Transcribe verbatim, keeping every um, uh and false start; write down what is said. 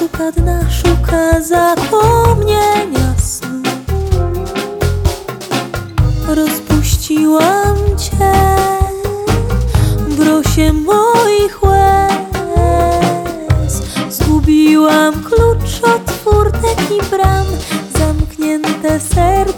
Szuka dna, szuka zapomnienia snu. Rozpuściłam cię w rosie moich łez. Zgubiłam klucz od furtek i bram, zamknięte serce